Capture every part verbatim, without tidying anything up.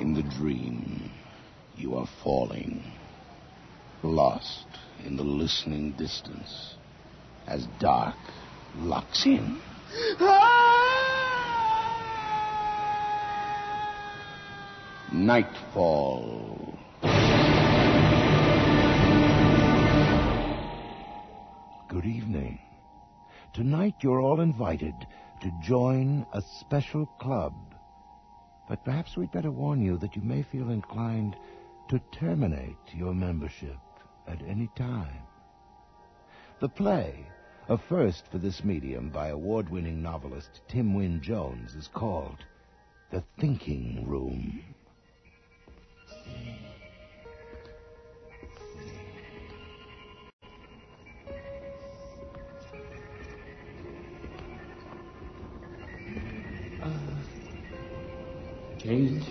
In the dream, you are falling, lost in the listening distance, as dark locks in. Nightfall. Good evening. Tonight you're all invited to join a special club. But perhaps we'd better warn you that you may feel inclined to terminate your membership at any time. The play, a first for this medium by award-winning novelist Tim Wynne Jones, is called The Thinking Room. Change.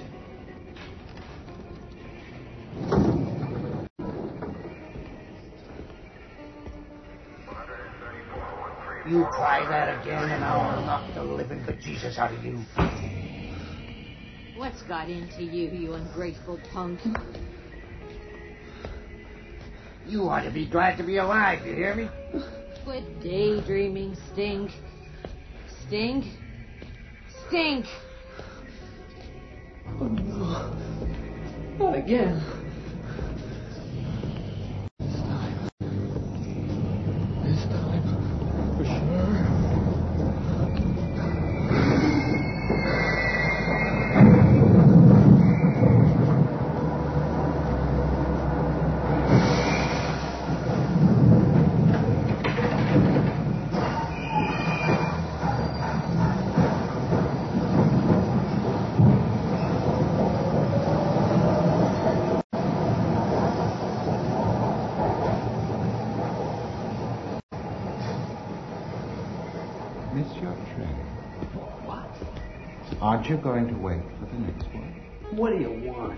You try that again, and I'll knock the living bejesus out of you. What's got into you, you ungrateful punk? You ought to be glad to be alive, you hear me? Quit daydreaming, Stink. Stink. Stink! Oh, no. Not again. This time. This time. For sure. Miss your train. What? Aren't you going to wait for the next one? What do you want?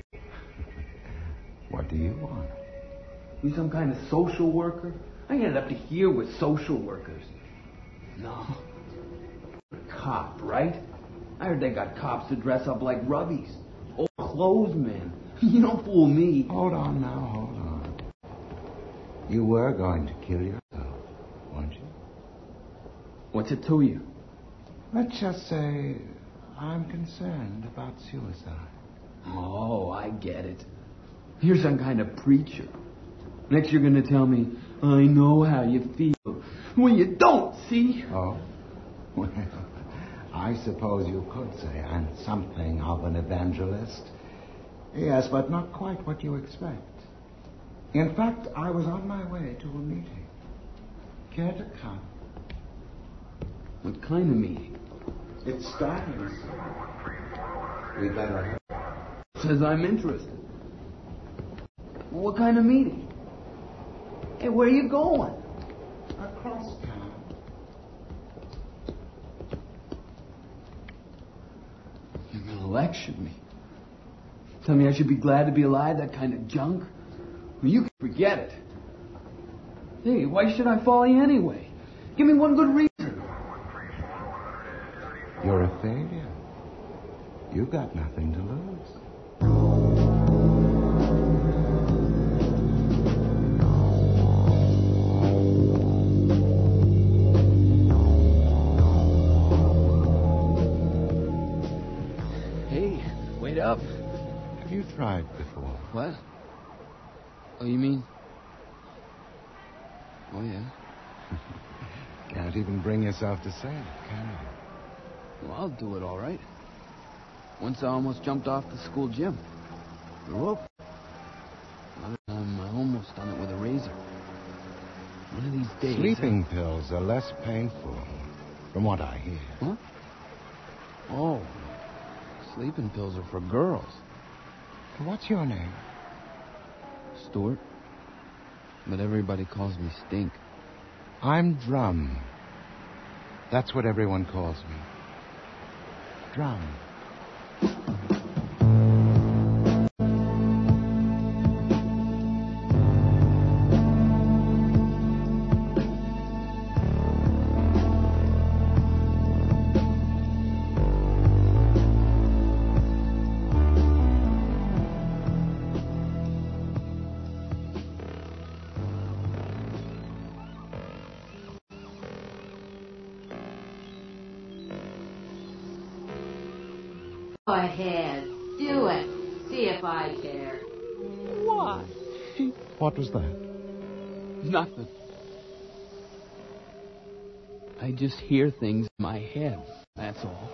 What do you want? You some kind of social worker? I ended up to here with social workers. No. A cop, right? I heard they got cops to dress up like rubbies. Old clothesmen. You don't fool me. Hold on now, hold on. You were going to kill yourself, weren't you? What's it to you? Let's just say I'm concerned about suicide. Oh, I get it. You're some kind of preacher. Next you're going to tell me, I know how you feel. When you don't, see? Oh? Well, I suppose you could say I'm something of an evangelist. Yes, but not quite what you expect. In fact, I was on my way to a meeting. Care to come? What kind of meeting? It's starting. We better... Says I'm interested. What kind of meeting? Hey, where are you going? Across town. You're going to lecture me. Tell me I should be glad to be alive, that kind of junk? Well, you can forget it. Hey, why should I follow you anyway? Give me one good reason. You're a failure. You've got nothing to lose. Hey, wait up. Have you tried before? What? Oh, you mean? Oh, yeah. Can't even bring yourself to say it, can you? Well, I'll do it all right. Once I almost jumped off the school gym. The rope. Another time I almost done it with a razor. One of these days... Sleeping I... pills are less painful, from what I hear. What? Oh. Sleeping pills are for girls. What's your name? Stuart. But everybody calls me Stink. I'm Drum. That's what everyone calls me. Drum. Go ahead. Do it. See if I care. Why? What was that? Nothing. I just hear things in my head, that's all.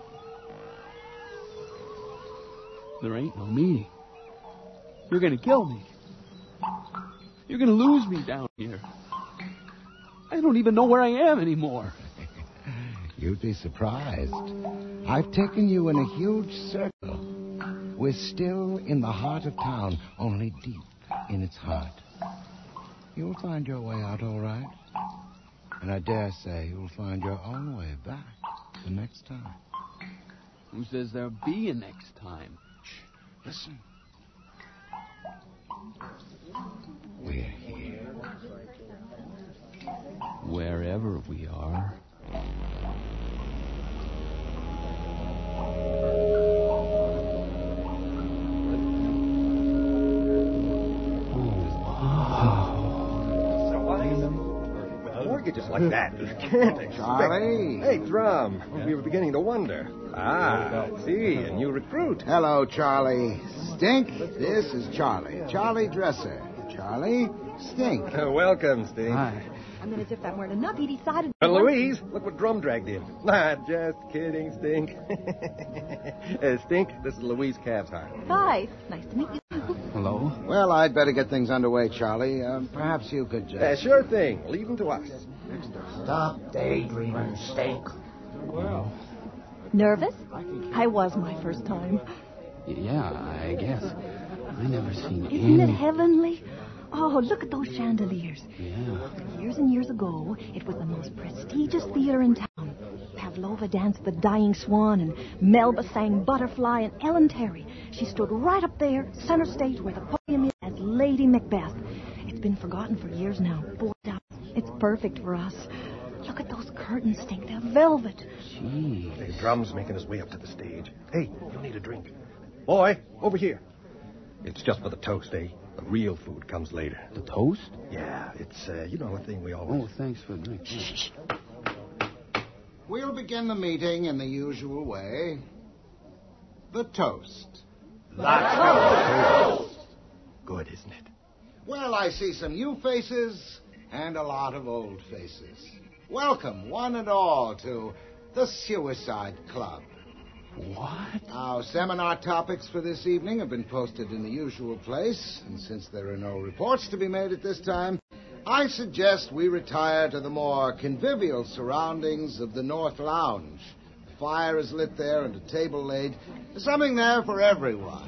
There ain't no meaning. You're gonna kill me. You're gonna lose me down here. I don't even know where I am anymore. You'd be surprised. I've taken you in a huge circle. We're still in the heart of town, only deep in its heart. You'll find your way out all right. And I dare say you'll find your own way back the next time. Who says there'll be a next time? Shh, listen. We're here. Wherever we are. Mortgages like that, you can't expect. Charlie. Hey, Drum. We were beginning to wonder. Ah, I see, a new recruit. Hello, Charlie. Stink, this is Charlie. Charlie Dresser. Charlie, Stink. Uh, welcome, Stink. Hi. And then as if that weren't enough, he decided... Uh, Louise, look what Drum dragged in. Ah, just kidding, Stink. uh, Stink, this is Louise Cavshart. Hi. Nice to meet you. Hello? Well, I'd better get things underway, Charlie. Uh, perhaps you could just... Uh, sure thing. Leave them to us. Stop daydreaming, Stink. Well, Nervous? I was my first time. yeah, I guess. I never seen Isn't any... it heavenly? Oh, look at those chandeliers. Yeah. Years and years ago, it was the most prestigious theater in town. Pavlova danced The Dying Swan, and Melba sang Butterfly, and Ellen Terry. She stood right up there, center stage, where the podium is, as Lady Macbeth. It's been forgotten for years now. Bored out. It's perfect for us. Look at those curtains, Stink. They're velvet. Gee. Hey, Drum's making his way up to the stage. Hey, you'll need a drink. Boy, over here. It's just for the toast, eh? The real food comes later. The toast? Yeah, it's, uh, you know, a thing we always... Oh, thanks for the drink. Shh. We'll begin the meeting in the usual way. The toast. The toast! Good, isn't it? Well, I see some new faces and a lot of old faces. Welcome, one and all, to the Suicide Club. What? Our seminar topics for this evening have been posted in the usual place, and since there are no reports to be made at this time, I suggest we retire to the more convivial surroundings of the North Lounge. A fire is lit there and a table laid. There's something there for everyone.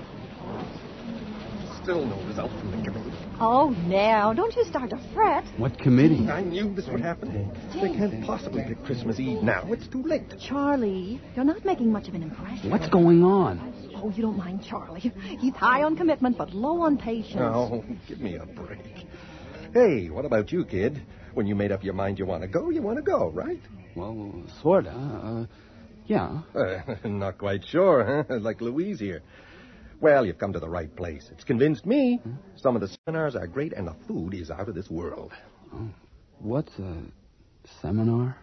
Still no result from the committee. Oh, now, don't you start to fret. What committee? I knew this would happen. They can't possibly pick Christmas Eve now. It's too late. Charlie, you're not making much of an impression. What's going on? Oh, you don't mind Charlie. He's high on commitment, but low on patience. Oh, give me a break. Hey, what about you, kid? When you made up your mind you want to go, you want to go, right? Well, sorta. Uh, yeah. Uh, not quite sure, huh? Like Louise here. Well, you've come to the right place. It's convinced me. Hmm? Some of the seminars are great, and the food is out of this world. Oh. What's a seminar?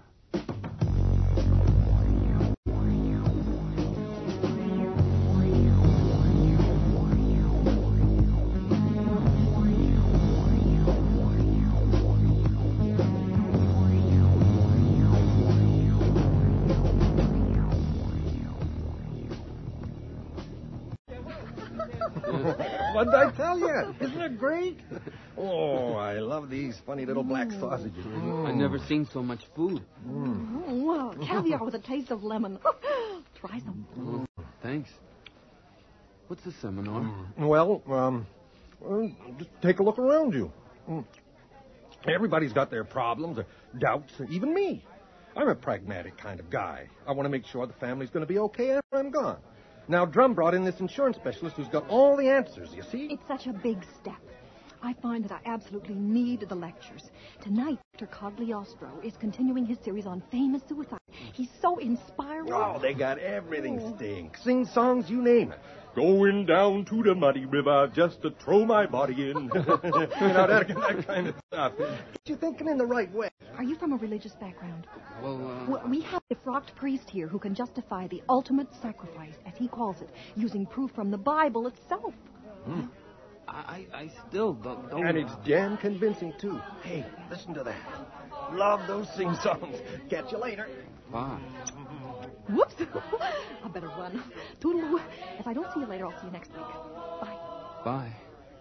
What did I tell you? Isn't it great? Oh, I love these funny little black sausages. Mm. I've never seen so much food. Mm. Oh, well, caviar with a taste of lemon. Try some. Oh, thanks. What's the seminar? Mm. Well, um, well, just take a look around you. Mm. Everybody's got their problems, or doubts, or even me. I'm a pragmatic kind of guy. I want to make sure the family's going to be okay after I'm gone. Now, Drum brought in this insurance specialist who's got all the answers, you see? It's such a big step. I find that I absolutely need the lectures. Tonight, Doctor Cogliostro is continuing his series on famous suicide. He's so inspiring. Oh, they got everything, Stink. Sing songs, you name it. Going down to the muddy river just to throw my body in. You know, that, that kind of stuff. You're thinking in the right way. Are you from a religious background? Well, uh... well, we have a frocked priest here who can justify the ultimate sacrifice, as he calls it, using proof from the Bible itself. Hmm. I, I still don't, don't... And it's damn convincing, too. Hey, listen to that. Love those sing-songs. Catch you later. Bye. Whoops. I better run. Toodaloo. If I don't see you later, I'll see you next week. Bye. Bye.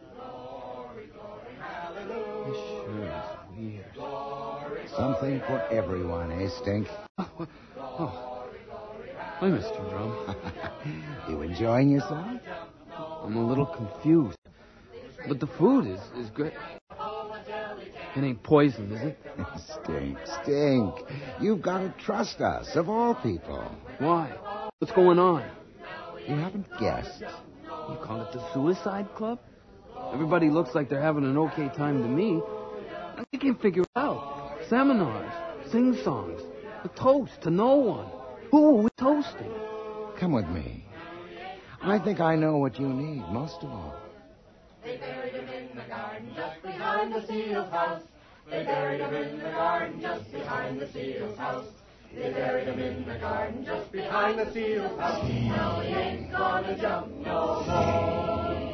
This sure is weird. Something for everyone, eh, Stink? Oh, oh. Hi, Mister Drum. You enjoying yourself? I'm a little confused. But the food is, is great. It ain't poison, is it? Stink, Stink. You've got to trust us, of all people. Why? What's going on? You haven't guessed. You call it the Suicide Club? Everybody looks like they're having an okay time to me. I can't figure it out. Seminars, sing-songs, a toast to no one. Who are we toasting? Come with me. I think I know what you need, most of all. They buried him in the garden just behind the seal's house. They buried him in the garden just behind the seal's house. They buried him in the garden just behind the seal's house. Now he ain't gonna jump no more.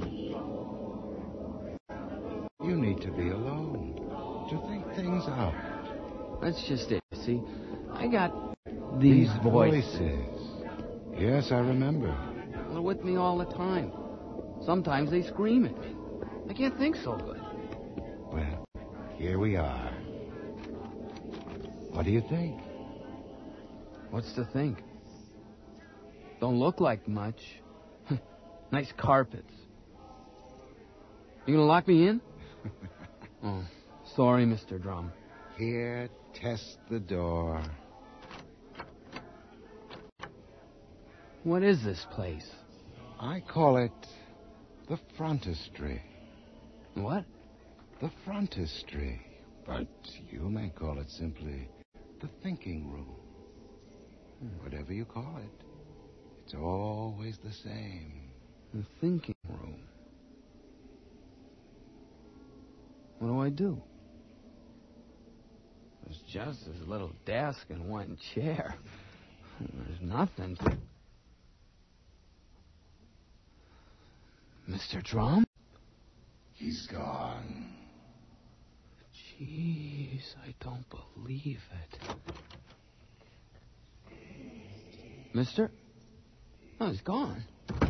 You need to be alone, to think things out. That's just it, see? I got these, These voices. voices. Yes, I remember. They're with me all the time. Sometimes they scream at me. I can't think so good. Well, here we are. What do you think? What's to think? Don't look like much. Nice carpets. You gonna lock me in? Oh, sorry, Mister Drum. Here, test the door. What is this place? I call it the frontistry. What? The frontistry. But you may call it simply the thinking room. Whatever you call it, it's always the same. The thinking room. What do I do? There's just this little desk and one chair. There's nothing to... Mister Drum? He's gone. Jeez, I don't believe it. Mister? Oh, he's gone. The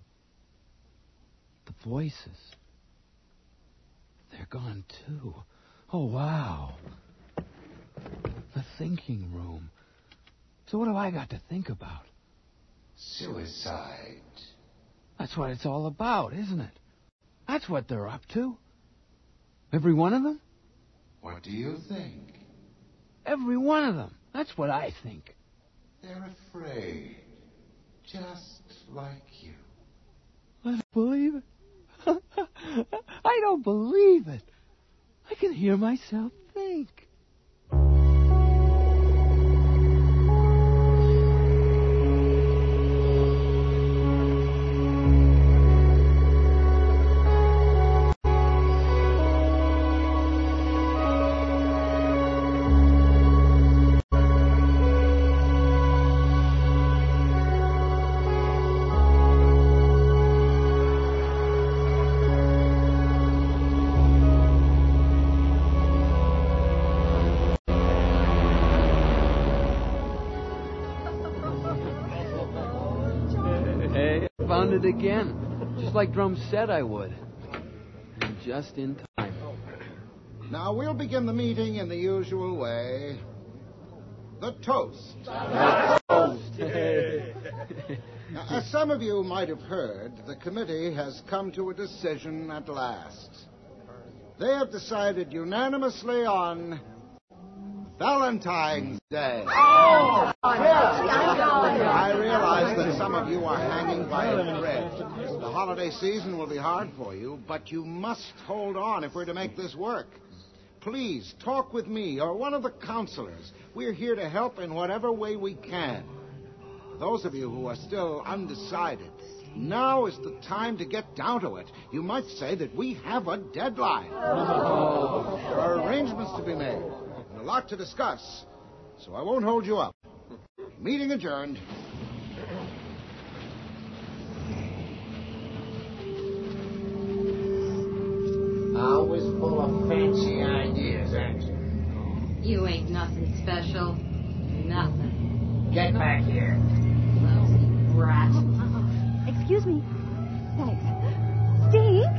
voices. They're gone, too. Oh, wow. The thinking room. So what do I got to think about? Suicide. That's what it's all about, isn't it? That's what they're up to. Every one of them? What do you think? Every one of them. That's what I think. They're afraid. Just like you. I don't believe it. I don't believe it. I can hear myself think. Found it again, just like Drum said I would. And just in time. Now, we'll begin the meeting in the usual way. The toast. The toast. Now, as some of you might have heard, the committee has come to a decision at last. They have decided unanimously on Valentine's Day. Oh, I realize that some of you are hanging by a thread. The holiday season will be hard for you, but you must hold on if we're to make this work. Please, talk with me or one of the counselors. We're here to help in whatever way we can. Those of you who are still undecided, Now is the time to get down to it. You might say that we have a deadline. Oh. There are arrangements to be made and a lot to discuss, so I won't hold you up. Meeting adjourned. Always full of fancy ideas, aren't you? You ain't nothing special. Nothing. Get back here. Lousy brat. Excuse me. Thanks. Stink?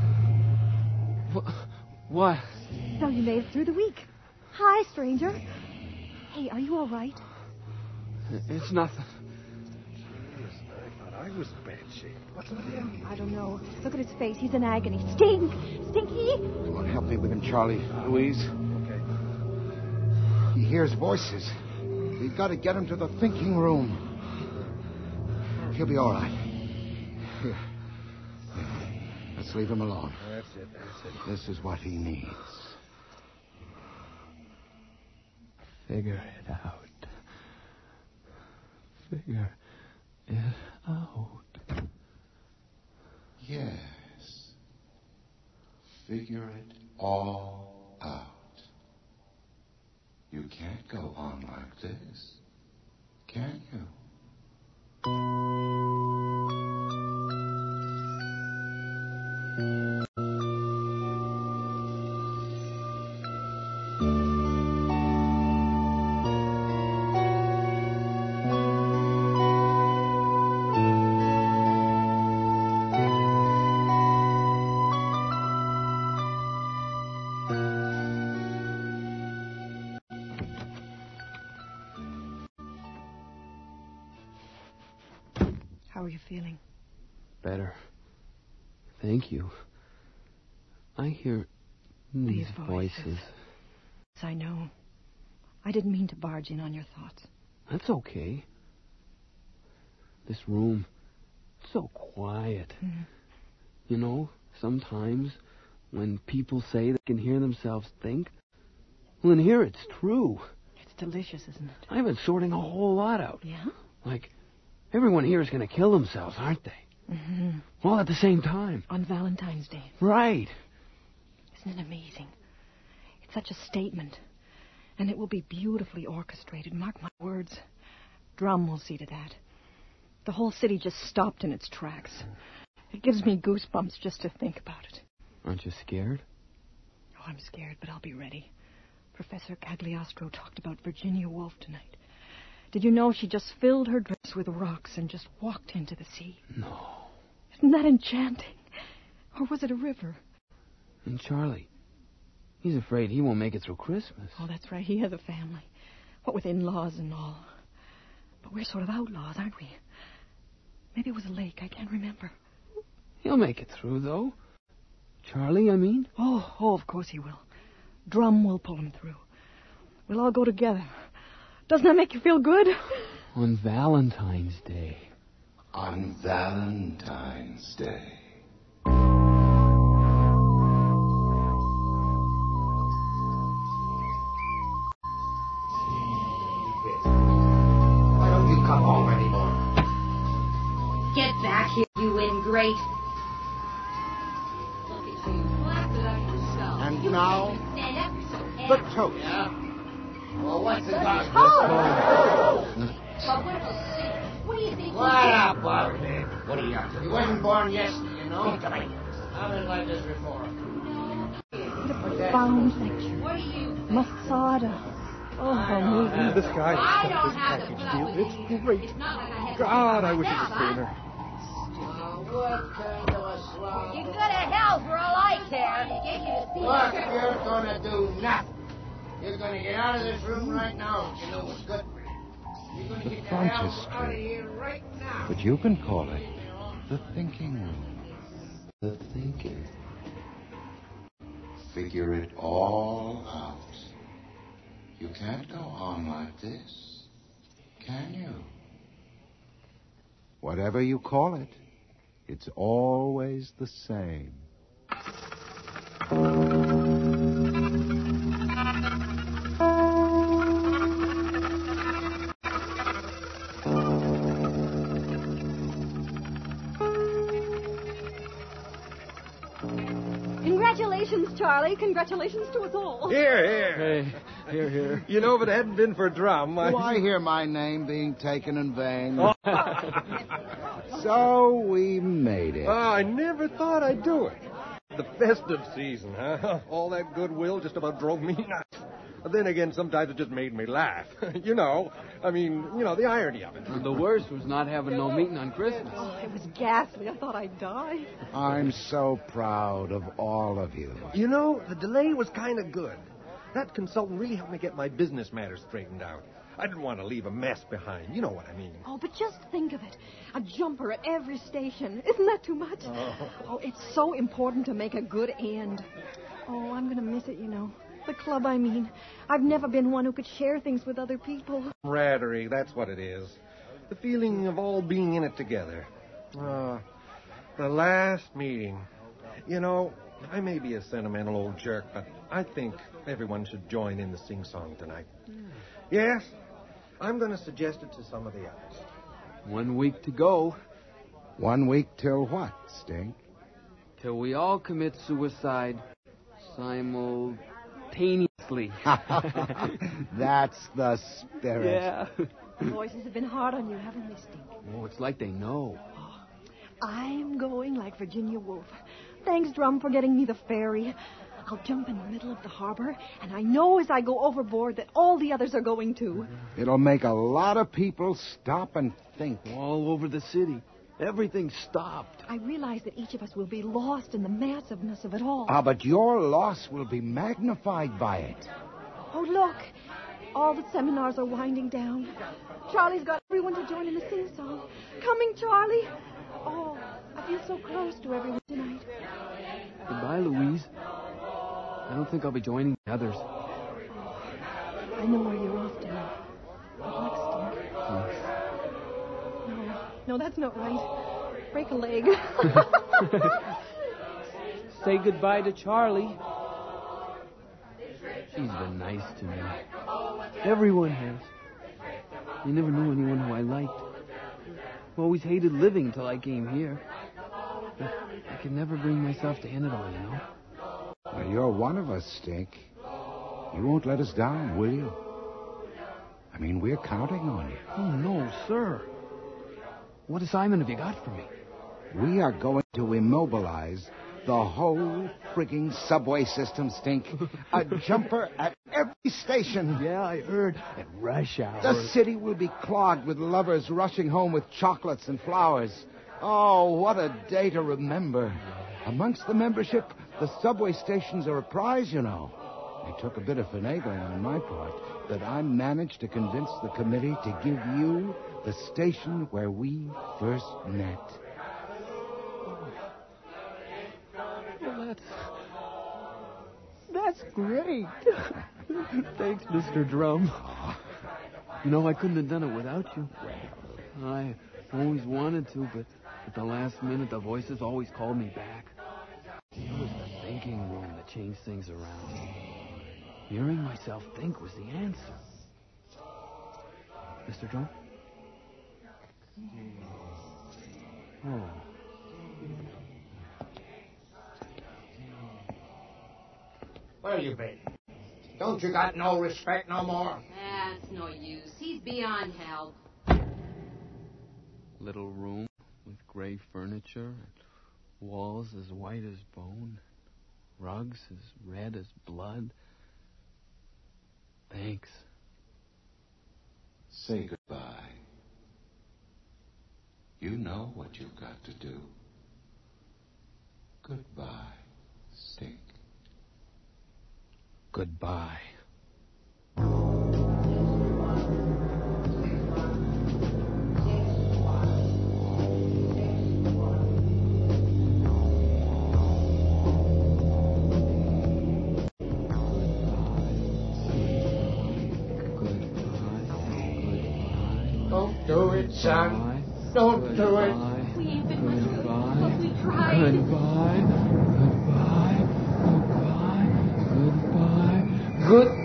What? So you made it through the week. Hi, stranger. Hey, are you all right? It's nothing. I thought I was in bad shape. What's the matter? I don't know. Look at his face. He's in agony. Stink! Stinky! You want to help me with him, Charlie? Louise? Okay. He hears voices. We've got to get him to the thinking room. He'll be all right. Here. Let's leave him alone. That's it, that's it. This is what he needs. Figure it out. Figure it out. Yes. Figure it all out. You can't go on like this, can you? How are you feeling? Better. Thank you. I hear these These voices. voices. Yes, I know. I didn't mean to barge in on your thoughts. That's okay. This room, it's so quiet. Mhm. You know, sometimes when people say they can hear themselves think, well, in here it's true. It's delicious, isn't it? I've been sorting a whole lot out. Yeah? Like, everyone here is going to kill themselves, aren't they? Mm-hmm. All at the same time. On Valentine's Day. Right. Isn't it amazing? It's such a statement. And it will be beautifully orchestrated. Mark my words. Drum will see to that. The whole city just stopped in its tracks. It gives me goosebumps just to think about it. Aren't you scared? Oh, I'm scared, but I'll be ready. Professor Cagliostro talked about Virginia Woolf tonight. Did you know she just filled her dress with rocks and just walked into the sea? No. Isn't that enchanting? Or was it a river? And Charlie, he's afraid he won't make it through Christmas. Oh, that's right. He has a family. What with in-laws and all. But we're sort of outlaws, aren't we? Maybe it was a lake. I can't remember. He'll make it through, though. Charlie, I mean. Oh, oh, of course he will. Drum will pull him through. We'll all go together. Doesn't that make you feel good? On Valentine's Day. On Valentine's Day. Why don't you come home anymore? Get back here, you ingrate. Look at you, blasted on yourself. And You now, can't even stand up yourself. the toast. Yeah? Well, what's the toast? Oh! But what will see? What do you think? What up, Bobby? What are you up to? You wasn't born yesterday, you know? Come on. I've been like this before. Profound lecture. What are you? Masada. Oh, movie. This guy I has got don't this have to package put up deal. with It's it. great. It's not like I have to God, do I wish it myself, was huh? cleaner. Uh, what kind of a slob? You go to hell for all I care. Get you to see Look, it. you're gonna do nothing. You're gonna get out of this room right now if you know what's good for you. You're gonna The get the hell out of frontispiece. here right now. But you can call it the thinking room. The thinking. Figure it all out. You can't go on like this, can you? Whatever you call it, it's always the same. Congratulations, Charlie. Congratulations to us all. Here, here. Hey, here, here. You know, if it hadn't been for Drum, I... Do I hear my name being taken in vain? So we made it. Oh, I never thought I'd do it. The festive season, huh? All that goodwill just about drove me nuts. But then again, sometimes it just made me laugh. You know, I mean, you know, the irony of it. The worst was not having no meeting on Christmas. Oh, it was ghastly. I thought I'd die. I'm so proud of all of you. You know, the delay was kind of good. That consultant really helped me get my business matters straightened out. I didn't want to leave a mess behind. You know what I mean. Oh, but just think of it. A jumper at every station. Isn't that too much? Oh, oh it's so important to make a good end. Oh, I'm going to miss it, you know. The club, I mean. I've never been one who could share things with other people. Camaraderie, that's what it is. The feeling of all being in it together. Uh, the last meeting. You know, I may be a sentimental old jerk, but I think everyone should join in the sing-song tonight. Mm. Yes, I'm going to suggest it to some of the others. One week to go. One week till what, Stink? Till we all commit suicide simultaneously. That's the spirit. Yeah. The voices have been hard on you, haven't they, Stink? Oh, it's like they know. Oh, I'm going like Virginia Woolf. Thanks, Drum, for getting me the ferry. I'll jump in the middle of the harbor, and I know as I go overboard that all the others are going too. It'll make a lot of people stop and think. All over the city. Everything stopped. I realize that each of us will be lost in the massiveness of it all. Ah, but your loss will be magnified by it. Oh, look. All the seminars are winding down. Charlie's got everyone to join in the sing-song. Coming, Charlie. Oh, I feel so close to everyone tonight. Goodbye, Louise. I don't think I'll be joining the others. Oh, I know where you're off to. Good luck, Stink. Thanks. No, no, that's not right. Break a leg. Say goodbye to Charlie. She's been nice to me. Everyone has. I never knew anyone who I liked. I always hated living till I came here. But I could never bring myself to end it all, you know? Well, you're one of us, Stink. You won't let us down, will you? I mean, we're counting on you. Oh, no, sir. What assignment have you got for me? We are going to immobilize the whole frigging subway system, Stink. A jumper at every station. Yeah, I heard. At rush hour. The city will be clogged with lovers rushing home with chocolates and flowers. Oh, what a day to remember. Amongst the membership, the subway stations are a prize, you know. It took a bit of finagling on my part, but I managed to convince the committee to give you the station where we first met. Well, that's... That's great. Thanks, Mister Drum. You know, I couldn't have done it without you. I always wanted to, but at the last minute, the voices always called me back. It was the thinking room that changed things around. Hearing myself think was the answer. Mister Drum? Oh. Where you been? Don't you got no respect no more? That's no use. He's beyond help. Little room with gray furniture, walls as white as bone, rugs as red as blood. Thanks. Say goodbye. You know what you've got to do. Goodbye, Stink. Goodbye. Don't do it, son. Don't do it. We ain't been much good, Goodbye. but we tried. Goodbye. Goodbye. Goodbye. Goodbye. Good.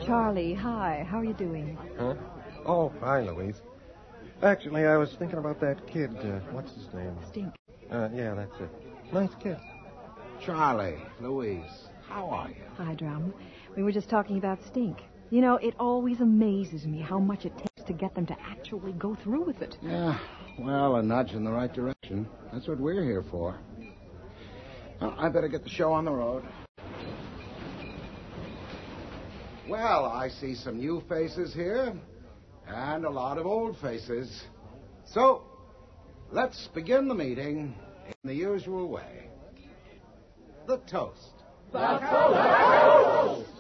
Charlie, hi. How are you doing? Huh? Oh, hi, Louise. Actually, I was thinking about that kid. Uh, what's his name? Stink. Uh, yeah, that's it. Nice kid. Charlie, Louise, how are you? Hi, Drum. We were just talking about Stink. You know, it always amazes me how much it takes to get them to actually go through with it. Yeah, well, a nudge in the right direction. That's what we're here for. Well, I better get the show on the road. Well, I see some new faces here, and a lot of old faces. So, let's begin the meeting in the usual way. The toast. The toast.